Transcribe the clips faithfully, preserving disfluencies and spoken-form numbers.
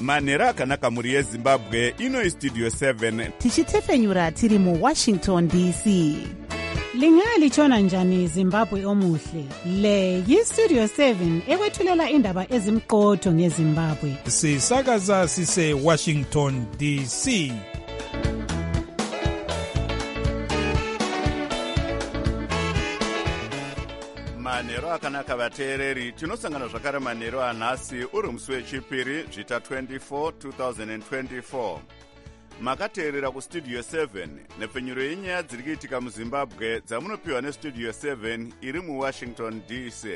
manhero akanaka mhuri yezimbabwe. Ino istudio seven tichitefenyura tiri muwashington D C. Lingalitshona njani Zimbabwe omuhle? Le yistudio seven ekwethulela indaba ezimqotho ngeZimbabwe. Sisakaza sise Washington D C. manhero akanaka vateereri, tinosangana zvakare manhero anhasi uri musi wechipiri zvita twenty-four twenty twenty-four. Makateerera kustudio seven nepfenyuro yenyaya dziri kuitika muzimbabwe dzamunopiwa nestudio seven iri muwashington D C.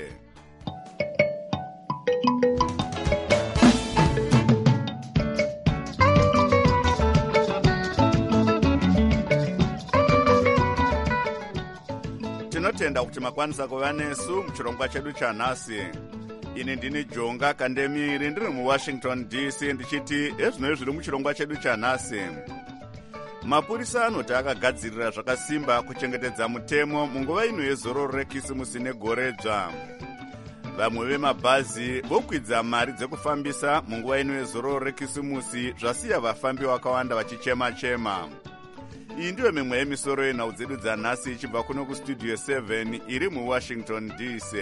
Tinotenda kuti makwanisa kuva nesu muchirongwa chedu chanhasi. Ini ndini Jonga Kandemiri ndiri muwashington D C ndichiti ezvino zviri muchirongwa chedu chanhasi. Mapurisa anoti akagadzirira zvakasimba kuchengetedza mutemo munguva ino yezororo rekisimusi negore dzva. Vamwe vemabhazi vokwidza mari dzekufambisa munguva ino yezororo rekisimusi zvasiya vafambi vakawanda vachichema-chema. Iyi ndiyo mimwe yemisoro yenhau dzedu dzanhasi ichibva kuno kustudio seven iri muwashington D C.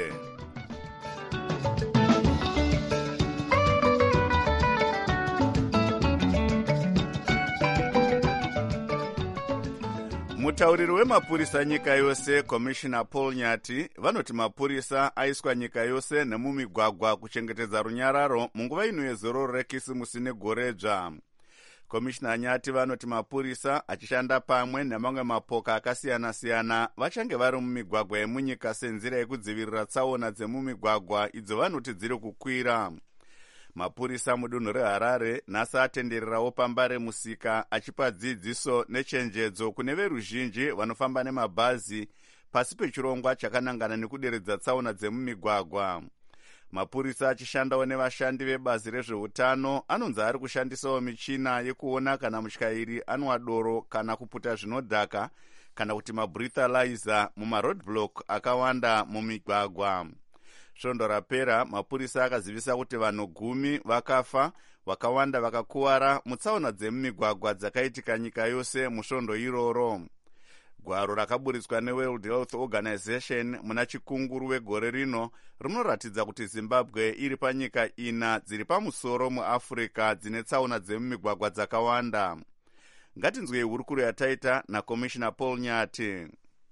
Mutauriri wemapurisa nyika yose, Commissioner Paul Nyati, vanoti mapurisa aiswa nyika yose nemumigwagwa kuchengetedza runyararo munguva ino yezororo rekisimusi negore dzva. Commissioner Nyati vanoti mapurisa achishanda pamwe nemamwe mapoka akasiyana-siyana vachange vari mumigwagwa yemunyika senzira yekudzivirira tsaona dzemumigwagwa idzo vanoti dziri kukwira. Mapurisa mudunhu reHarare nhasi atendererawo pambare musika achipa dzidziso nechenjedzo kune veruzhinji vanofamba nemabhazi pasi pechirongwa chakanangana nekuderedza tsaona dzemumigwagwa. Mapurisa achishandawo nevashandi vebazi rezveutano anonzi ari kushandisawo michina yekuona kana mutyairi anwa doro kana kuputa zvinodhaka kana kuti mabreathalyzer mumaroadblock akawanda mumigwagwa. Svondo rapera mapurisa akazivisa kuti vanhu gumi vakafa, vakawanda vakakuwara mutsaona dzemumigwagwa dzakaitika nyika yose musvondo iroro. Gwaro rakaburitswa neWorld Health Organization muna chikunguru wegore rino rinoratidza kuti Zimbabwe iri panyika ina dziri pamusoro muAfrica dzine tsaona dzemumigwagwa dzakawanda. Ngatinzwei hurukuro yataita naCommissioner Paul Nyati.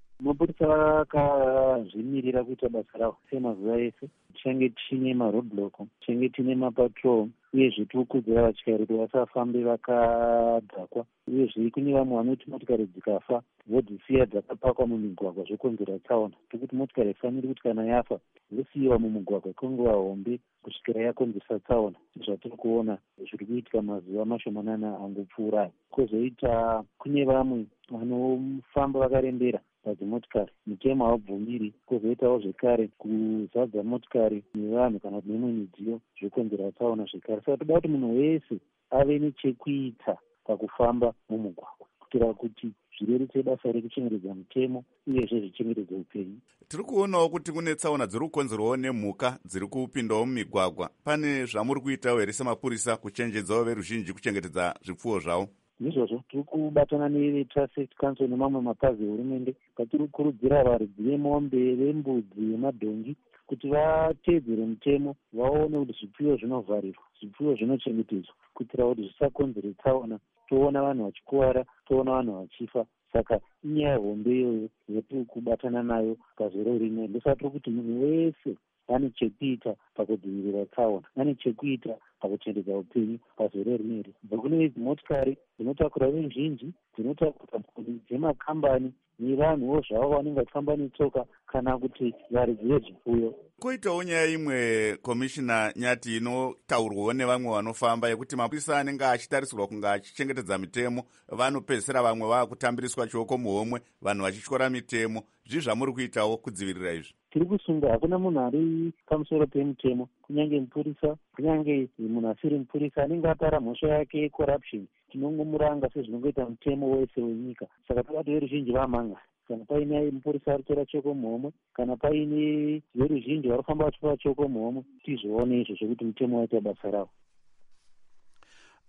Mapurisa akazvimirira kuita basa ravo semazuva ese. Tichange tine maroadblock, tichange tine mapatrol, uyezve tikukudzira vatyairi kuti vasafambe vakadhakwa. Uyezve kune vamwe vanoti motikari dzikafa vodzisiya dzakapakwa mumigwagwa zvokonzera tsaona. Tikuti motikari haifaniri kuti kana yafa yosiyiwa mumugwagwa kwenguva hombe kusvikira yakonzeresa tsaona. Zvatiri kuona zviri kuitika mazuva mashomanana angopfuura. Kwozoita kune vamwe vanofamba vakarembera padzimotikari, mutemo haubvumiri. Kwozoitawo zvekare kuzadza motikari nevanhu kana kuti nemwe midziyo zvokonzera tsaona zvekare. Saka toda kuti munhu wese ave nechekuita pakufamba mumugwagwa kuitira kuti zvirerutse basa rekuchengetedza mutemo uyezve zvichengetedza upenyu. Tiri kuonawo kuti kune tsaona dziri kukonzerwawo nemhuka dziri kupindawo mumigwagwa. Pane zvamuri kuitawo here semapurisa kuchenjedzawo veruzhinji kuchengetedza zvipfuwo zvavo? Izvozvo tiri kubatana neTraffic Council nemamwe mapazi ehurumende patiri kukurudzira varidzi vemombe, vembudzi, vemadhongi kuti vateedzere mutemo, vaone kuti zvipfuyo zvinovharirwa, zvipfuyo zvinochengetedzwa kuitira kuti zvisakonzere tsaona. Toona vanhu vachikuwara, toona vanhu vachifa. Saka inyaya hombe iyoyo yatiri kubatana nayo pazoro rino. Ndosaka tiri kuti munhu wese ane chekuita pakudzivirira tsaona, ane chekuita pakuchengetedza upenyu pazore rineri. Kune motikari dzinotakura veruzhinji, dzinotakura mhuri dzemakambani nevanhuwo zvavo vanenge vachifamba netsoka kana kuti varidzi vezvipfuyo. Koitawo nyaya imwe, Commissioner Nyati, inotaurwawo nevamwe vanofamba yekuti mapurisa anenge achitarisirwa kunga achichengetedza mitemo vanopedzisira vamwe vakutambiriswa chioko muhomwe, vanhu vachityora mitemo. Zvii zvamuri kuitawo kudzivirira izvi? Tiri kusunga hakuna munhu ari pamusoro pemutemo, kunyange mupurisa, kunyange munhu asiri mupurisa anenge apara mhosva yake yecorruption, tinongomuranga sezvinongoita mutemo wese wenyika. Saka toda kuti veruzhinji vamhanga. Kana paine mupurisa aritora choko muhomwe, kana paine veruzhinji varifamba vachipa choko muhomwe, tizvione izvo zvekuti mutemo waita basa ravo.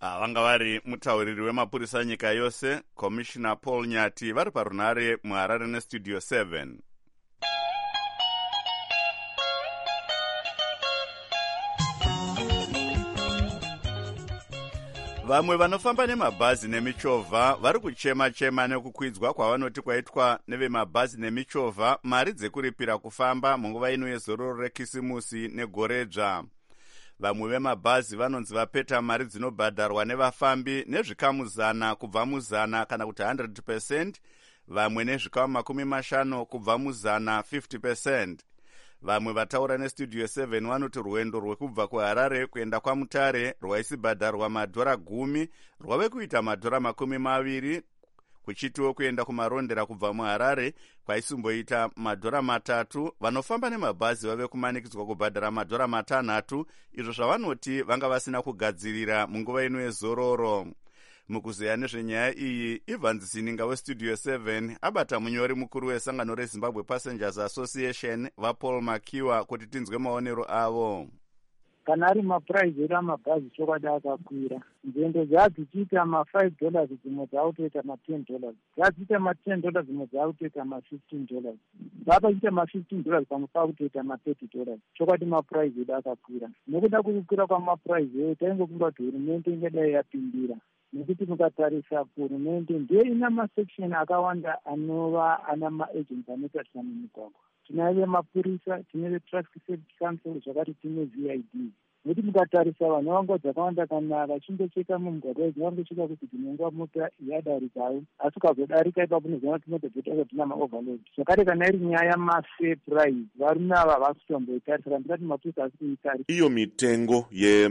vanga vari mutauriri wemapurisa nyika yose Commissioner Paul Nyati vari parunare muHarare nestudio seven. Vamwe vanofamba nemabhazi nemichovha vari kuchema-chema nekukwidzwa kwavanoti kwaitwa nevemabhazi nemichovha mari dzekuripira kufamba munguva ino yezororo rekisimusi negoredzva. Vamwe vemabhazi vanonzi vapeta mari dzinobhadharwa nevafambi nezvikamu zana kubva muzana kana kuti one hundred percent, vamwe nezvikamu makumi mashanu kubva muzana fifty percent. Vamwe vataura nestudio seven vanoti rwendo rwekubva kuHarare kuenda kwaMutare rwaisibhadharwa madhora gumi rwave kuita madhora makumi maviri, kuchitiwo kuenda kumarondera kubva muHarare kwaisumboita madhora matatu. Vanofamba nemabhazi vave kumanikidzwa kubhadhara madhora matanhatu, izvo zvavanoti vanga vasina kugadzirira munguva ino yezororo. Mukuzeya nezvenyaya iyi, Ivan Zininga westudio seven abata munyori mukuru wesangano reZimbabwe Passengers Association vaPaul Makiwa kuti tinzwe maonero avo. Kana ari mapuraizi edu amabhazi chokwadi akakwira, nzendo dzadzichiita ma-five dollars dzimwe dzaakutoita ma-ten dollars, dzadziita ma-ten dollars dzimwe dzaakutoita ma-fifteen dollars, dzaapachiita ma-fifteen dollars pamwe paakutoita ma-thirty dollars. Chokwadi mapuraizi edu akakwira. Nekuda kwekukwira kwamapuraizi edu taingokumbira kuti hurumende ingadai yapindira, nekuti mukatarisa hurumende ndiyo ina masection akawanda anova ana maagents anotarisana mumigwagwa. Tinaye mapurisa, tine traffic safety council, zvakati tine V I D. Nekuti mukatarisa vanhu vanga dzakawanda kana vachindocheka mumugwagwa idzi vangocheka kuti tinonga mota yadarikayo, asi ukazodarika ipapo unoziva kuti mota dzoita tina ma-overload. Zvakare kana iri nyaya yama-fair price, varume ava havasi kutomboitarisa, ndikati mapurisa asi kuitarisa. Iyo mitengo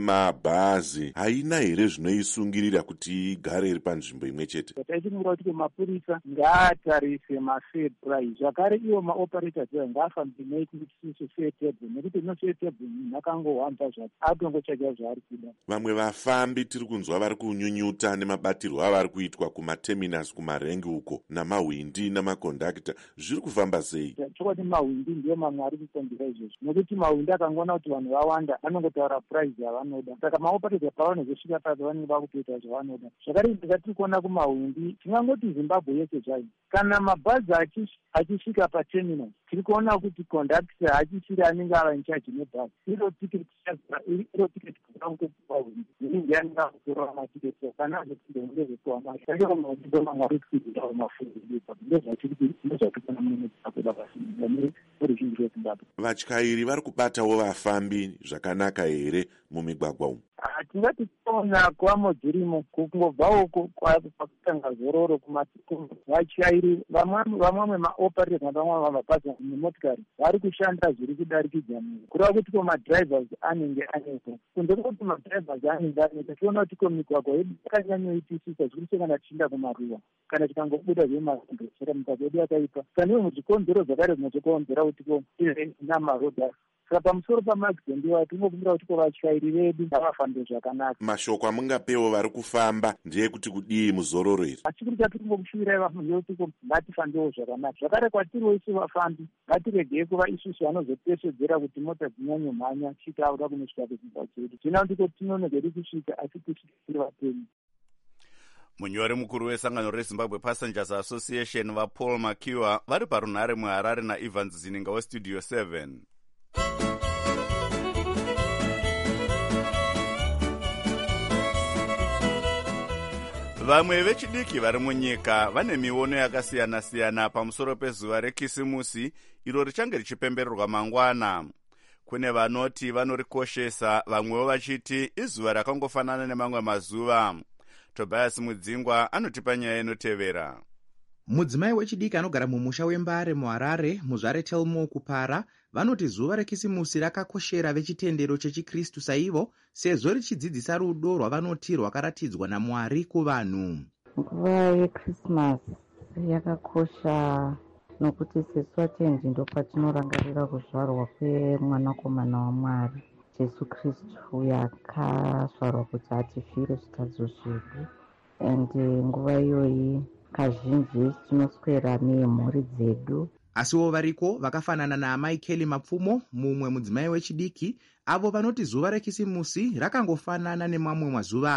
yemabhazi haina here zvinoisungirira kuti igare iri panzvimbo imwe chete? Taichingura kuti mapurisa ngaatarise ma-fair price. Zvakare iwo ma-operators ngaafambe neikuti fair table, nekuti no fair table nakangohamba zvake atongochaja zvaari kuda. Vamwe vafambi tiri kunzwa vari kunyunyuta nemabatirwo avari kuitwa kumaterminus, kumarengi uko, namahwindi namakondakta. Zviri kufamba sei? Chokwadi mahwindi ndiyo mamwe ari kukonzera izvozvo, nekuti mahwindi akangoona kuti vanhu vawanda anongotaura price yavanoda, saka maoperators pavanozosvika papo vanenge vakutoita zvavanoda. Zvakare ndikatiri kuona kumahwindi, tingangoti Zimbabwe yese zvayo, kana mabhazi achisvika paterminus tiri kuona kuti kondakta achisiri anenge ava incharge nebhazi, iro tiketi iro tiketi kuakukuahwindi inenge yanenge akutora matiketi kana azotindonge zvekoa mari kaio maudiko mamwari kuiitawo mafundiipa ndozvatiri ndozvatikona mune takuda pasinga oruzhinji rweZimbabwe. Vatyairi vari kubatawo vafambi zvakanaka here mumigwagwa umu? Tingati tona kwamo dzirimo kungobvawo kwakutanga zororo kumatiku vatyairi vamwe maoperators vamwe mabhazi nemotikari vari kushanda zviri kudarikidza munhu kureva kuti ko madrivers anenge anepo kunze kwekuti madrivers anenge anepo tiona kuti ko migwagwa yedu yakanyanyoitisisa zvikurise kana tichinda kumaruwa kana tikangobuda zvemazindo saka migwagwa yedu yakaipa kaniwe muzvikonzero zvakare zvinotokonzera kuti ko tive namarodha. Saka pamusoro pamaaccident iwa tingokumbira kuti ko vatyairi vedu ngavafambe zvakanaka. Mashoko amungapewo vari kufamba ndeyekuti kudii muzororo iri? Achikuri chatiri kungokushuvirai vafambi kuti ko ngatifambewo zvakanaka. Zvakare kwatiriwo isu vafambi ngatiregei kuva isusu vanozopeshedzera kuti mota dzinyanyomhanya kusvika auda kunosvika kudzimba dzedu. Zvina kuti ko tinonogeri kusvika asi kusvika tiri vatemi. Munyori mukuru wesangano reZimbabwe Passengers Association vaPaul Makiwa vari parunhare muHarare naIvan Zininga westudio seven. Vamwe vechidiki vari munyika vane miono yakasiyana-siyana pamusoro pezuva rekisimusi iro richange richipembererwa mangwana. Kune vanoti vanorikoshesa, vamwewo vachiti izuva rakangofanana nemamwe mazuva. Tobias Mudzingwa anotipa nyaya inotevera. Mudzimai wechidiki anogara mumusha weMbare muHarare, muzvare Telmo kupara, vanoti zuva rekisimusi rakakoshera vechitendero chechikristu saivo, sezvo richidzidzisa rudo rwavanoti rwakaratidzwa naMwari kuvanhu. Nguva yeKrismasi yakakosha nokuti sesu vatendi ndo patinorangarira kuzvarwa kwemwanakomana waMwari Jesu Kristu yakazvarwa kuti atifire zvitadzo zvedu, and nguva iyoyi kazhinji tinoswera nemhuri dzedu. Asiwo variko vakafanana naamai Kelly Mapfumo, mumwe mudzimai wechidiki, avo vanoti zuva rekisimusi rakangofanana nemamwe mazuva.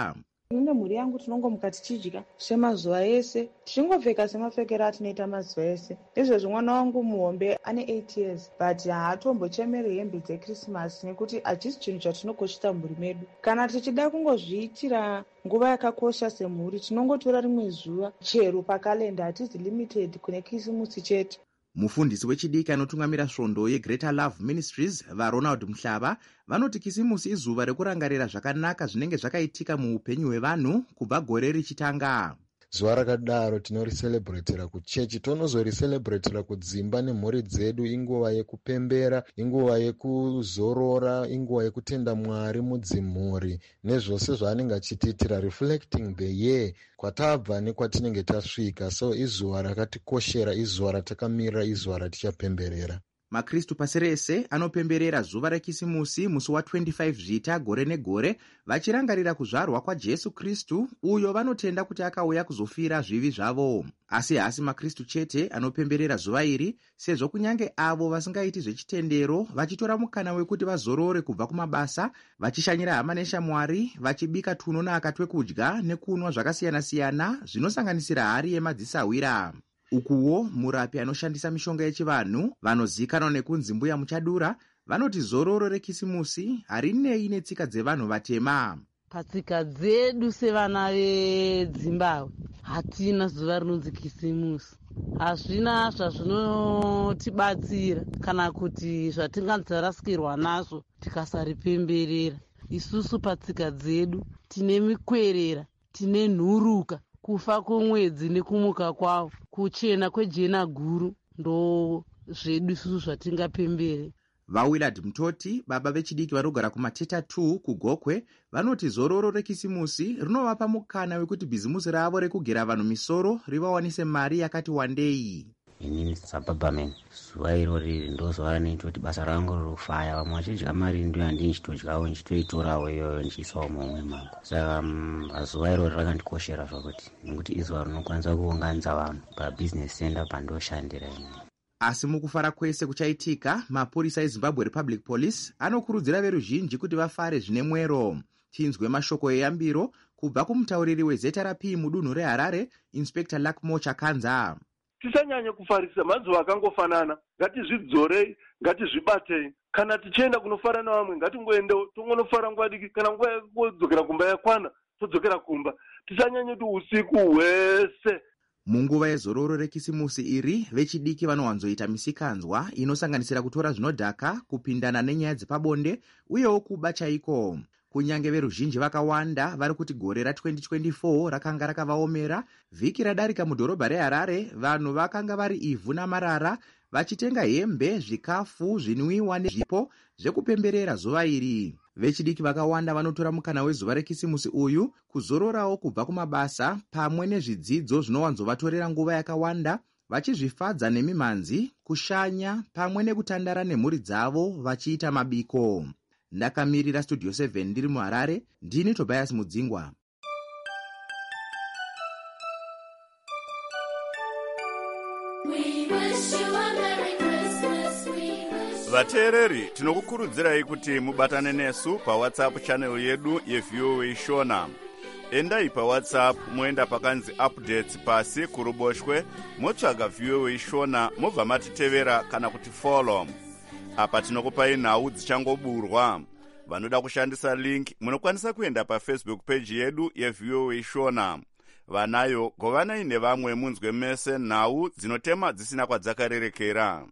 Mune mhuri yangu tinongomuka tichidya semazuva ese, tichingopfeka semapfekero atinoita mazuva ese. Izvezvi mwana wangu muhombe ane eight years but haatombochemeri hembe dzekrisimasi nekuti hachisi chinhu chatinokoshesa mhuri medu. Kana tichida kungozviitira nguva yakakosha semhuri, tinongotora rimwe zuva chero pakalenda, hatizi limited kune kisimusi chete. Mufundisi wechidiki anotungamira svondo yeGreater Love Ministries vaRonald Muhlava vanoti kisimusi izuva rekurangarira zvakanaka zvinenge zvakaitika muupenyu hwevanhu kubva gore richitanga. Zuva rakadaro tinoriselebretera kuchechi, tonozoriselebretera kudzimba nemhuri dzedu. Inguva yekupembera, inguva yekuzorora, inguva yekutenda Mwari mudzimhuri nezvose zvaanenge achitiitira, reflecting the year kwatabva nekwatinenge tasvika. So izuva rakatikoshera, izuva ratakamirira, izuva ratichapemberera. Makristu pasi rese anopemberera zuva rekisimusi musi wa25 zvita gore negore vachirangarira kuzvarwa kwaJesu Kristu, uyo vanotenda kuti akauya kuzofira zvivi zvavo. Asi hasi makristu chete anopemberera zuva iri, sezvo kunyange avo vasingaiti zvechitendero vachitora mukana wekuti vazorore kubva kumabasa, vachishanyira hama neshamwari, vachibika tunonaka twekudya nekunwa zvakasiyana-siyana zvinosanganisira hari yemadzisawira. Ukuwo murapi anoshandisa mishonga yechivanhu vanozikanwa nekunzi mbuya muchadura vanoti zororo rekisimusi harinei netsika dzevanhu vatema. Patsika dzedu sevana veZimbabwe hatina zuva rinonzi kisimusi. Hazvina zvazvinotibatsira kana kuti zvatingadzarasikirwa nazvo tikasaripemberera. Isusu patsika dzedu tine mikwerera, tine nhuruka, kufa kwomwedzi nekumuka kwawo, kuchena kwejena guru ndo zvedu isusu zvatingapembere. VaWillard Mutoti, baba vechidiki vanogara kumateta two kugokwe, vanoti zororo rekisimusi rinovapa mukana wekuti bhizimusi ravo rekugera vanhu misoro rivawanise mari yakati wandei. Inini sababameni zuva irori ndozuva rinoita kuti basa rangu rirofaya. Vamwe vachidya mari ndiyo handii nchitodyawo nchitoitorawo iyoyo nchiisawo mumwe mangu. Saka pazuva irori rakandikoshera zvakuti nekuti izuva rinokwanisa kuunganidza vanhu pabhizinesi center pandoshandira ini. Asi mukufara kwese kuchaitika, mapurisa eZimbabwe Republic Police anokurudzira veruzhinji kuti vafare zvine mwero. Tinzwe mashoko eyambiro kubva kumutauriri wezeta rapi mudunhu reHarare, Inspector Lakmo Chakanza. Tisanyanye kufarisa mazuva akangofanana, ngatizvidzorei, ngatizvibatei. Kana tichienda kunofara navamwe ngatingoendewo tongonofara nguva diki, kana nguva yekudzokera kumba yakwana todzokera kumba. Tisanyanye kuti usiku hwese. Munguva yezororo rekisimusi iri, vechidiki vanowanzoita misikanzwa inosanganisira kutora zvinodhaka, kupindana nenyaya dzepabonde uyewo kuba chaiko. Kunyange veruzhinji vakawanda vari kuti gore ra twenty twenty-four rakanga rakavaomera, vhiki radarika mudhorobha reHarare vanhu vakanga vari ivhu namarara vachitenga hembe, zvikafu, zvinwiwa nezvipo zvekupemberera zuva iri. Vechidiki vakawanda vanotora mukana wezuva rekisimusi uyu kuzororawo kubva kumabasa pamwe nezvidzidzo zvinowanzovatorera nguva yakawanda, vachizvifadza nemimhanzi, kushanya pamwe nekutandara nemhuri dzavo vachiita mabiko. Ndakamirira Studio seven ndiri muHarare, ndini Tobias Mudzingwa. Vateereri, tinokukurudzirai kuti mubatane nesu paWhatsApp channel yedu yeV O A Shona. Endai paWhatsApp moenda pakanzi updates pasi kuruboshwe, motsvaga V O A Shona, mobva matitevera kana kuti follow. Apa tinokupai nhau dzichangoburwa. Vanoda kushandisa link munokwanisa kuenda paFacebook page yedu yeV O A Shona. Vanayo govanai nevamwe munzwe mese nhau dzinotema dzisina kwadzakarerekera.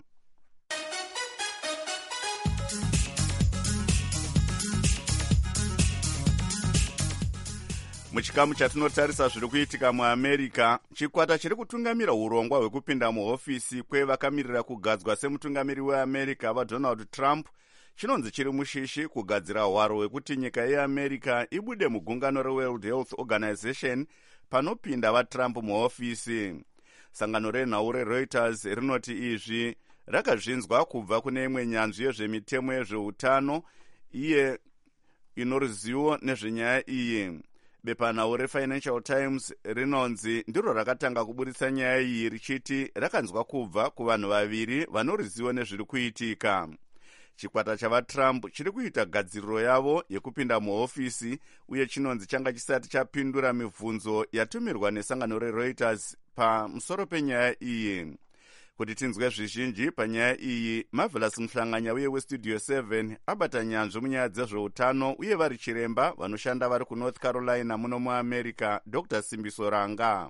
Muchikamu chatinotarisa zviri kuitika muAmerica, chikwata chiri kutungamira urongwa hwekupinda muhofisi kwevakamirira kugadzwa semutungamiri weAmerica vaDonald Trump chinonzi chiri mushishi kugadzira hwaro hwekuti nyika yeAmerica ibude mugungano reWorld Health Organization panopinda vaTrump muhofisi. Sangano renhau reReuters rinoti izvi rakazvinzwa kubva kune imwe nyanzvi yezvemitemo yezveutano iye inoruzivo nezvenyaya iyi. Bepanhau reFinancial Times rinonzi ndiro rakatanga kuburitsa nyaya iyi richiti rakanzwa kubva kuvanhu vaviri vanoruzivo nezviri kuitika. chikwata chavatrump chiri kuita gadziriro yavo yekupinda muhofisi uye chinonzi changa chisati chapindura mibvunzo yatumirwa nesangano rereuters pamusoro penyaya iyi. Kuti tinzwe zvizhinji panyaya iyi, Marvelous Muhlanganya uye westudio seven abata nyanzvi munyaya dzezveutano uye vari chiremba vanoshanda vari kuNorth Carolina muno muAmerica, Doctor Simbiso Ranga.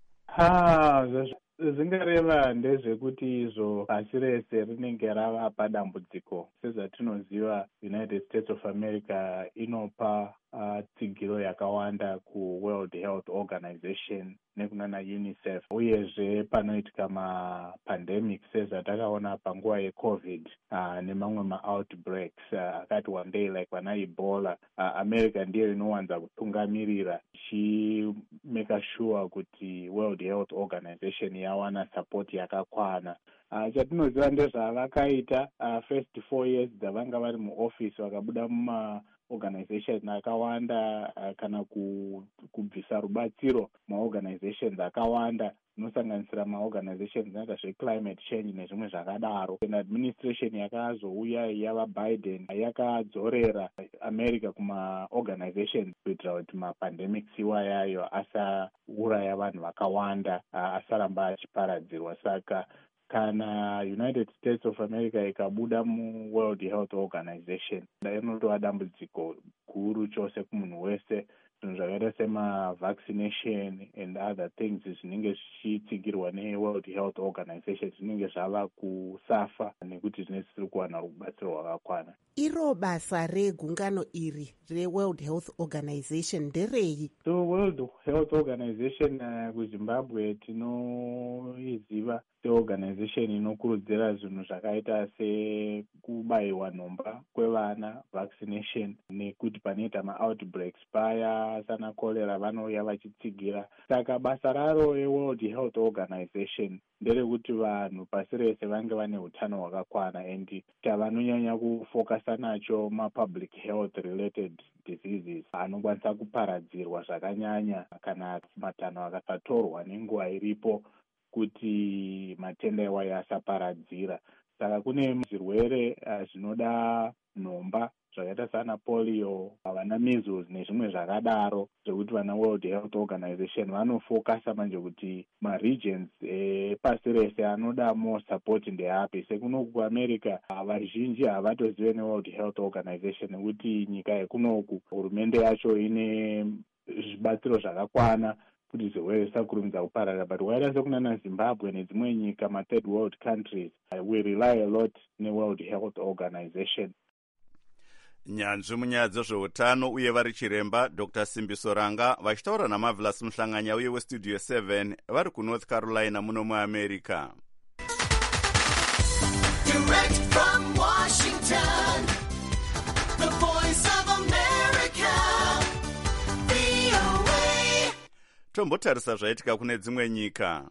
Ha, zvingareva ndezvekuti izvo pasi rese rinenge rava padambudziko. Sezvatinoziva, United States of America inopa uh, tsigiro yakawanda kuWorld Health Organization nekunana UNICEF, uyezve panoitika mapandemic sezvatakaona panguva yeCovid uh, nemamwe maoutbreaks uh, akati wandei like vana Ebola. uh, America ndiyo inowanza kutungamirira ichimeka sure kuti World Health Organization yawana support yakakwana. Uh, chatinoziva ndezvavakaita uh, first four years dzavanga vari muoffice vakabuda muma organization akawanda uh, kana kubvisa rubatsiro maorganizations akawanda inosanganisira maorganizations aka zveclimate change nezvimwe zvakadaro. Administration yakazouya yavaBiden yakadzorera America kumaorganizations kuitira kuti mapandemics iwayayo asauraya vanhu vakawanda, uh, asaramba achiparadzirwa. Saka kana United States of America ikabuda muWorld Health Organization inotova dambudziko guru chose kumunhu wese. Zvinhu zvakaita semavaccination and other things zvinenge zvichitsigirwa neWorld Health Organization zvinenge zvava kusafa nekuti zvinenge zvisiri kuwana rubatsiro rwakakwana. Iro basa regungano iri reWorld Health Organization nderei? So World Health Organization uh, kuZimbabwe tinoiziva seorganization inokurudzira zvinhu zvakaita sekubayiwa nhomba kwevana, vaccination, nekuti panoita ma-outbreaks paya sana cholera vanouya vachitsigira. Saka basa raro reWorld Health Organization nderekuti vanhu pasi rese vange vane utano hwakakwana, and tavanonyanya kufokasa nacho ma-public health related diseases anokwanisa kuparadzirwa zvakanyanya kana matanho akasatorwa nenguva iripo kuti matenda iwayo asaparadzira. Saka kune zvirwere uh, zvinoda nhomba zvakaita sana polio, vana measles nezvimwe zvakadaro, zvekuti vana World Health Organization vanofokasa manje kuti ma-regions epasi rese anoda more support ndeapi. Sekunoku kuAmerica vazhinji havatozive neWorld Health Organization nekuti nyika yekunoku hurumende yacho ine zvibatsiro zvakakwana kuti zvirwere zvisakurumidza kupararira. But whereas sekunana Zimbabwe nedzimwe nyika ma-third world countries, uh, we rely a lot neWorld Health Organization. Nyanzvi munyaya dzezveutano uye vari chiremba Doctor Simbiso Ranga vachitaura naMarvelous Muhlanganya uye westudio seven vari kuNorth Carolina muno muAmerica. Direct from Washington, the voice of America, V O A. Tombotarisa zvaitika kune dzimwe nyika.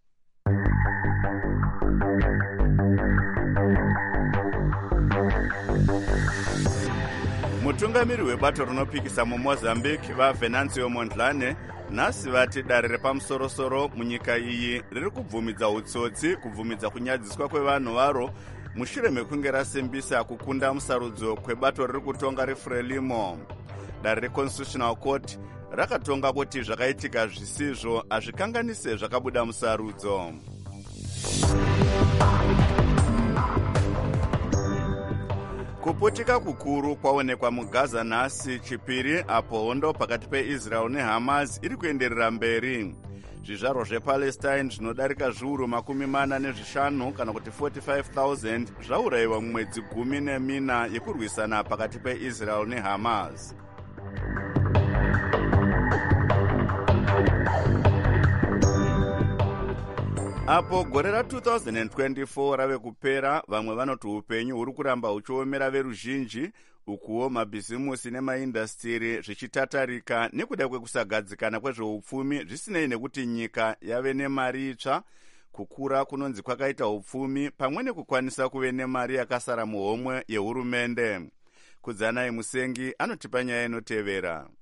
Mutungamiri webato rinopikisa muMozambique vaVenancio Mondlane nhasi vati dare repamusorosoro munyika iyi riri kubvumidza utsotsi kubvumidza kunyadziswa kwevanhu varo mushure mekunge rasimbisa kukunda musarudzo kwebato riri kutonga reFrelimo. Dare reConstitutional Court rakatonga kuti zvakaitika zvisizvo hazvikanganise zvakabuda musarudzo. Kuputika kukuru kwaonekwa muGaza nhasi chipiri apo hondo pakati peIsrael neHamas iri kuenderera mberi. Zvizvarwa zvePalestine zvinodarika zviuru makumi mana nezvishanu kana kuti forty-five thousand zvaurayiwa mumwedzi gumi nemina yekurwisana pakati peIsrael neHamas. Apo gore ra two thousand twenty-four rave kupera, vamwe vanoti upenyu huri kuramba huchiomera veruzhinji, ukuwo mabhizimusi nemaindastiri zvichitatarika nekuda kwekusagadzikana kwezveupfumi zvisinei nekuti nyika yave nemari itsva, kukura kunonzi kwakaita upfumi pamwe nekukwanisa kuve nemari yakasara muhomwe yehurumende. Kudzanai Musengi anotipa nyaya inotevera.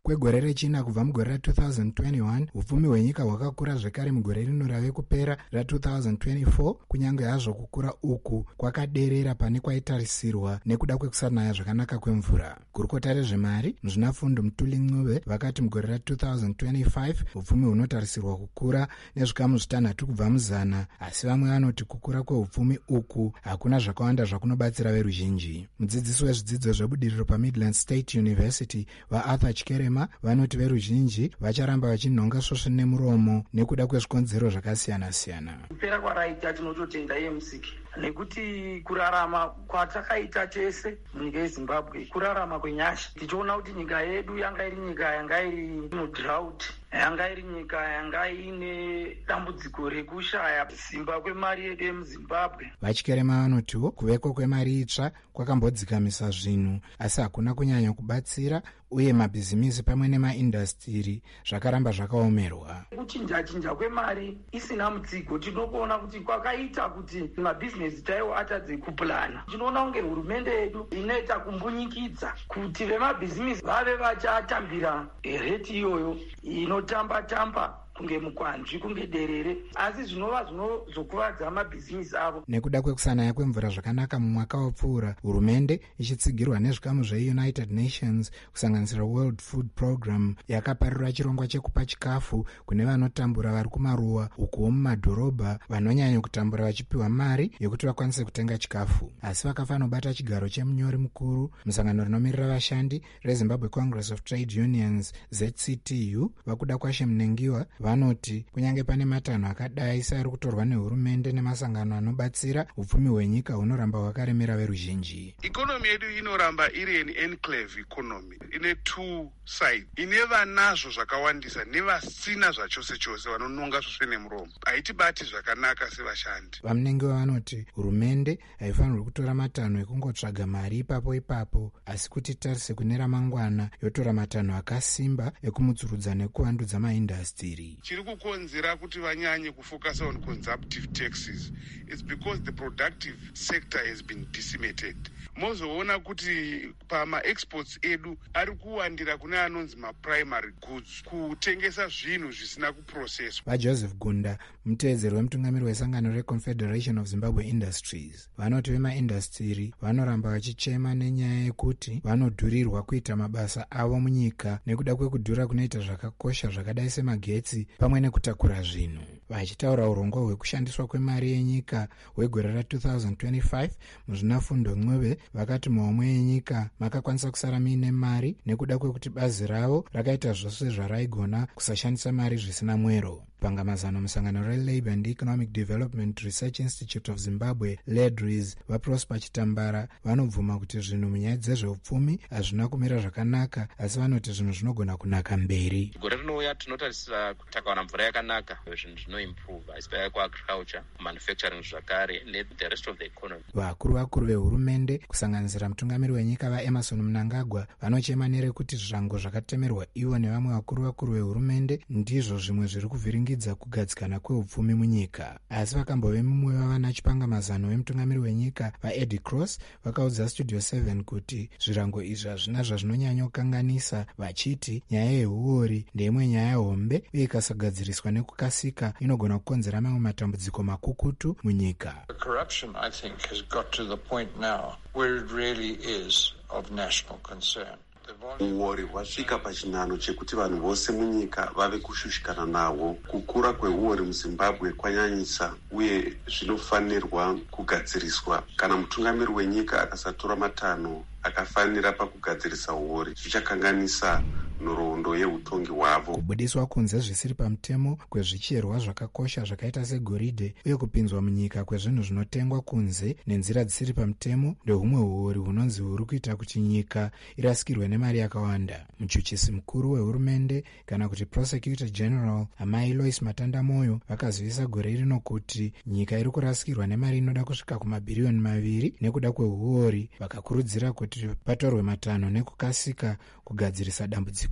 Kwegore rechina kubva mugore ra two thousand twenty-one, upfumi hwenyika hwakakura zvekare mugore rino rave kupera ra two thousand twenty-four, kunyange hazvo kukura uku kwakaderera pane kwaitarisirwa nekuda kwekusanaya zvakanaka kwemvura. Gurukota rezvemari muzvinafundo Mutuli Ncube vakati mugore ra two thousand twenty-five upfumi hunotarisirwa kukura nezvikamu zvitanhatu kubva muzana, asi vamwe vanoti kukura kweupfumi uku hakuna zvakawanda zvakunobatsira veruzhinji. Mudzidzisi wezvidzidzo zvebudiriro paMidland State University vaArthur Chikerema vanoti veruzhinji vacharamba vachinhonga svosve nemuromo nekuda kwezvikonzero zvakasiyana-siyana. Kupera kwaraita tinototenda E M C K nekuti kurarama kwatakaita tese munyika yeZimbabwe kurarama kwenyasha. Tichiona kuti nyika yedu yanga iri nyika yanga iri mudrought, yanga iri nyika yanga ine dambudziko rekushaya simba kwemari yedu yemuZimbabwe. Vachikerema vanotiwo kuveko kwemari itsva kwakambodzikamisa zvinhu, asi hakuna kunyanya kubatsira uye mabhizimisi pamwe nemaindastiri zvakaramba zvakaomerwa. Kuchinja-chinja kwemari isina mutsigo tinokuona kuti kwakaita kuti mabhizinesi chaiwo atadze kupulana. Tinoona kunge hurumende yedu inoita kumbunyikidza kuti vemabhizimisi vave vachatambira reti iyoyo inotamba-tamba kunge mukwanzvi kunge derere, asi zvinova zvinozokuvadza mabhizimisi avo. Nekuda kwekusanaya kwemvura zvakanaka mumwaka wapfuura, hurumende ichitsigirwa nezvikamu zveUnited Nations kusanganisira World Food Program yakaparira chirongwa chekupa chikafu kune vanotambura vari kumaruwa ukuwo mumadhorobha vanonyanya kutambura vachipiwa mari yekuti vakwanise kutenga chikafu. Asi vakafanobata chigaro chemunyori mukuru musangano rinomirira vashandi reZimbabwe Congress of Trade Unions Z C T U vakuda kwashe Mnengiwa vanoti kunyange pane matanho akadai seari kutorwa nehurumende nemasangano anobatsira, upfumi hwenyika hunoramba hwakaremera veruzhinji. Ikonomi yedu inoramba iri an enclave economy ine two sides, ine vanazvo zvakawandisa nevasina zvachose chose vanononga svosve nemuromo. Haitibati zvakanaka sevashandi. Vamnengiwa vanoti hurumende haifanirwi kutora matanho ekungotsvaga mari ipapo ipapo, asi kuti tarise kune ramangwana yotora matanho akasimba ekumutsurudza nekuvandudza maindastiri. Chiri kukonzera kuti vanyanye kufocus on consumptive taxes is because the productive sector has been decimated. Mozoona kuti pama-exports edu ari kuwandira kune anonzi ma-primary goods, kutengesa zvinhu zvisina kuprocesswa. VaJoseph Gunda, muteedzeri wemutungamiri wesangano reConfederation of Zimbabwe Industries, vanoti vemaindastiri vanoramba vachichema nenyaya yekuti vanodhurirwa kuita mabasa avo munyika nekuda kwekudhura kunoita zvakakosha zvakadai semagetsi pamwe nekutakura zvinhu. Vachitaura urongwa hwekushandiswa kwemari yenyika hwegore ra two thousand twenty-five, muzvinafundo Ncube vakati muhomwe yenyika makakwanisa kusara muine mari nekuda kwekuti bazi ravo rakaita zvose zvaraigona kusashandisa mari zvisina mwero. Pangamazano musangano reLabour and Economic Development Research Institute of Zimbabwe LEDRIS vaProsper Chitambara vanobvuma kuti zvinhu munyaya dzezveupfumi hazvina kumira zvakanaka, asi vanoti zvinhu zvinogona kunaka mberi. Gore rinouya tinotarisira kuti takawana mvura yakanaka, zvinhu zvinoimprove aspire kuagriculture, manufacturing zvakare ne-the rest of the economy. Vakuru vakuru vehurumende kusanganisira mutungamiri wenyika vaEmerson Mnangagwa vanochema nerekuti zvango zvakatemerwa ivo nevamwe vakuru vakuru vehurumende ndizvo zvimwe zviri kuvhiringidza kugadzikana kweupfumi munyika. Asi vakambove mumwe vavana chipangamazano wemutungamiri wenyika vaEddie Cross vakaudza Studio seven kuti zvirango izvi hazvina zvazvinonyanya kukanganisa, vachiti nyaya yehuori ndeimwe nyaya hombe uye ikasagadziriswa nekukasika inogona kukonzera mamwe matambudziko makukutu munyika. The corruption, I think, has got to the point now where it really is of national concern. Uori hwasvika pachinano chekuti vanhu vose munyika vave kushushikana nawo. Kukura kweuori muZimbabwe kwanyanyisa uye zvinofanirwa kugadziriswa. Kana mutungamiri wenyika akasatora matanho akafanira pakugadzirisa uori, zvichakanganisa nhoroondo yeutongi hwavo. Kubudiswa kunze zvisiri pamutemo kwezvicherwa zvakakosha zvakaita segoridhe uye kupinzwa munyika kwezvinhu zvinotengwa kunze nenzira dzisiri pamutemo ndehumwe huori hunonzi huri kuita kuti nyika irasikirwe nemari yakawanda. Muchuchisi mukuru wehurumende kana kuti Prosecutor General Amai Lois Matandamoyo vakazivisa gore rino kuti nyika iri kurasikirwa nemari inoda kusvika kumabhiriyoni maviri nekuda kwehuori, vakakurudzira kuti patorwe matanho nekukasika kugadzirisa dambudziko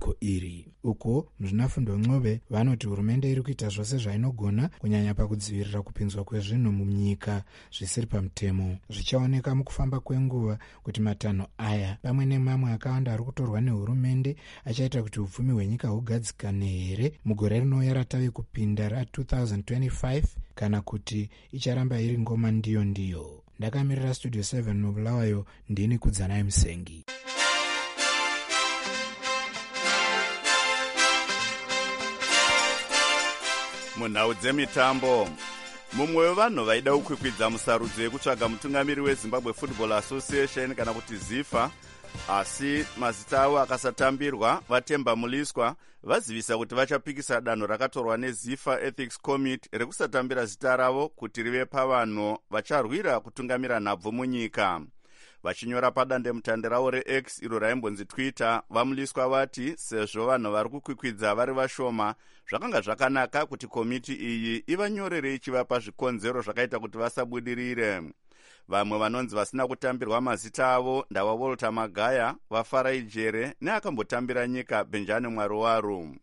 dambudziko iri. Uko muzvinafundo Ncube vanoti hurumende iri kuita zvose zvainogona kunyanya pakudzivirira kupinzwa kwezvinhu munyika zvisiri pamutemo. Zvichaoneka mukufamba kwenguva kuti matanho aya pamwe nemamwe akawanda ari kutorwa nehurumende achaita kuti upfumi hwenyika hugadzikane here mugore rinouya ratave kupinda ra-two thousand twenty-five kana kuti icharamba iri ngoma ndiyo ndiyo. Ndakamirira Studio seven mubulawayo, ndini Kudzanai Musengi. Munhau dzemitambo, mumwe wevanhu vaida kukwikwidza musarudzo yekutsvaga mutungamiri weZimbabwe Football Association kana kuti zifa, asi mazita avo akasatambirwa, Vatemba Muliswa vazivisa kuti vachapikisa danho rakatorwa neZifa Ethics Committee rekusatambira zita ravo kuti rive pavanhu vacharwira kutungamira nhabvu munyika. Vachinyora padandemutande ravo reX iro raimbonzi Twitter, vaMuliswa vati sezvo vanhu vari kukwikwidza vari vashoma, zvakanga zvakanaka kuti komiti iyi ivanyorere ichivapa zvikonzero zvakaita kuti vasabudirire. Vamwe vanonzi vasina kutambirwa mazita avo ndava Walter Magaya, Vafarai Jere neakambotambira nyika Benjani Mwaruwaru.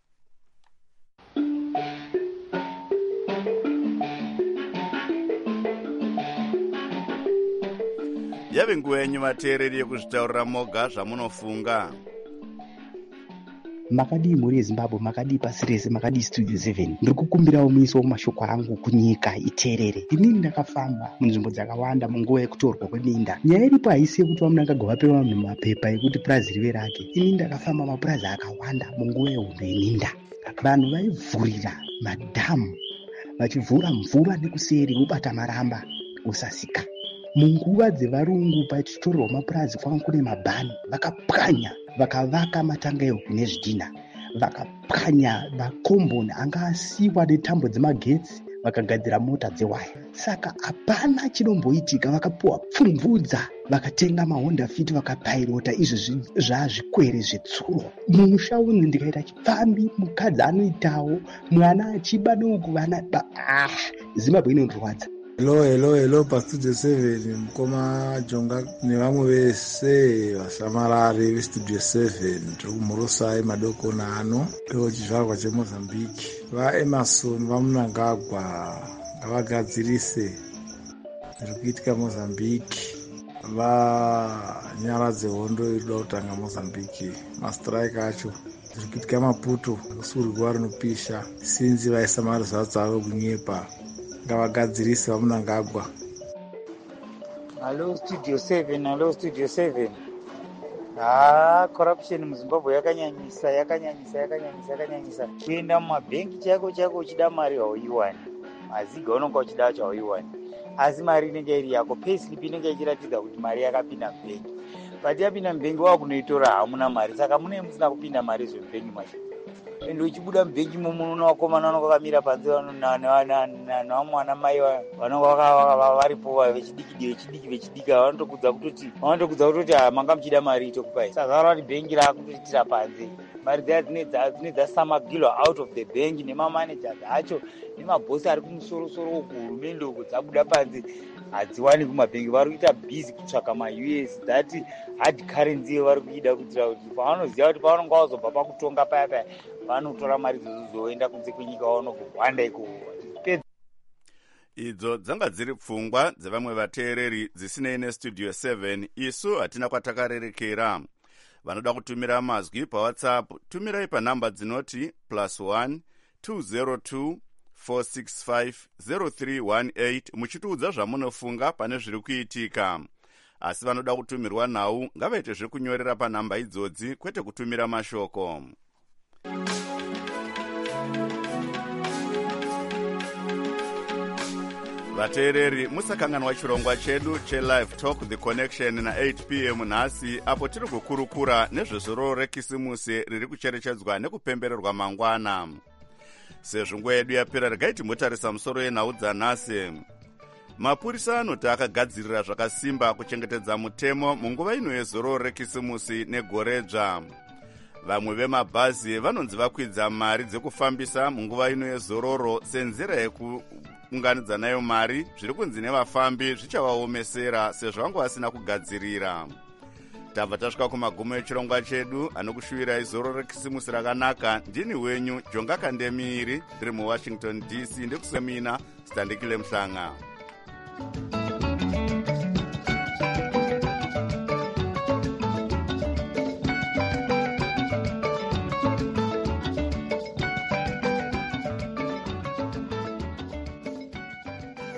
Yave nguva yenyu vateereri yekuzvitaurira moga zvamunofunga. Makadii mhuri yeZimbabwe, makadii pasi rese, makadii Studio seven. Ndiri kukumbirawo muisawo mashoko angu kunyika iteerere. Inini ndakafamba munzvimbo dzakawanda munguva yekutorwa kweminda. Nyaya iripo haisi yekuti vamuna ngagova vanhu mapepa ekuti purazi rive rake. Inini ndakafamba mapurazi akawanda munguva yehondo yeminda. Vanhu vaivhurira madhamu, vachivhura mvura nekuseri vobata maramba usasika. Munguva dzevarungu pachitorwa mapurazi kwanga kune mabhani, vakapwanya vakavaka matangayo kune zvidhina, vakapwanya makomboni anga asiwa netambo dzemagetsi, vakagadzira mota dzewaya. Saka hapana chinomboitika, vakapuwa pfumvudza, vakatenga mahonda fiti vakapairota, izvo zvazvikwere zvetsuro. Mumusha unzi ndikaita chipfambi, mukadzi anoitawo, mwana achiba neuku vana ah, Zimbabwe inondorwadza. Hello, hello, hello, paStudio seven, mukoma Jonga nevamwe vese vasamarari veStudio seven, tiri kumhurosai madokoni ano, iwo chizvarwa cheMozambique. VaEmerson vaMunangagwa ngavagadzirise zviri kuitika Mozambique, vanyaradze hondo iri kuda kutanga Mozambique. Mastrike acho zviri kuitika Maputo, kusurwa rinopisha, sinzi vaisa mari zvavo kunyepa, ngavagadzirise vaMunangagwa. Hello Studio seven, hello Studio seven. Ah, corruption muZimbabwe yakanyanyisa, yakanyanyisa, yakanyanyisa, yakanyanyisa. Kuenda mumabhenki chako chako uchida mari hauiwani. Maziga unonga uchida acho hauiwani. Asi mari inenge iri yako, payslip inenge ichiratidza kuti mari yakapinda mubhenki. Pati yapinda mubhenki wakunoitora hamuna mari, saka mune musina kupinda mari zvemubhenki macho. Ende uchibuda mubhenki munoona vakomana vanonga vakamira panze nevamwe vana mai vanonga varipo vechidiki vechidiki vechidiki vanotokudza kutoti vanotokudza kutoti manga muchida mari itokupai. Saka vara kuti bhenki rakutoitira panze. Mari dzaya dzine dzasamagilwa out of the bank nemamanagers acho nemabhosi ari kumusoro-soro uku hurumende uku dzabuda panze hadziwani kumabhenki. Vari kuita bhizi kutsvaka ma-U S that hard currency vari kuida kuitira kuti pavanoziva kuti pavanonga vazobva pakutonga paya paya vanotora mari dzozoenda kunze kwenyika vanogogwanda iko. Idzo dzanga dziri pfungwa dzevamwe vateereri dzisinei neStudio seven. Isu hatina kwatakarerekera. Vanoda kutumira mazwi paWhatsApp, tumirai panhamba dzinoti plus one two zero two four six five zero three one eight muchitiudza zvamunofunga pane zviri kuitika. Asi vanoda kutumirwa nhau ngavaite zvekunyorera panhamba idzodzi, kwete kutumira mashoko. Vateereri, musakanganwa chirongwa chedu cheLive Talk The Connection na eight p m nhasi, apo tiri kukurukura nezvezororo rekisimusi riri kucherechedzwa nekupembererwa mangwana. Sezvo nguva yedu yapera, regai timbotarisa musoro yenhau dzanhasi. Mapurisa anoti akagadzirira zvakasimba kuchengetedza mutemo munguva ino yezororo rekisimusi negoredzva. Vamwe vemabhazi vanonzi vakwidza mari dzekufambisa munguva ino yezororo senzira yekuunganidza nayo mari zviri kunzi nevafambi zvichavaomesera sezvo vangu vasina kugadzirira. tabva tasvika kumagumo echirongwa chedu. Anokushuvirai zoro rekisimusi rakanaka ndini wenyu Jonga Kandemiri, ndiri muwashington D C. Ndikusemina Standikile Mhlanga.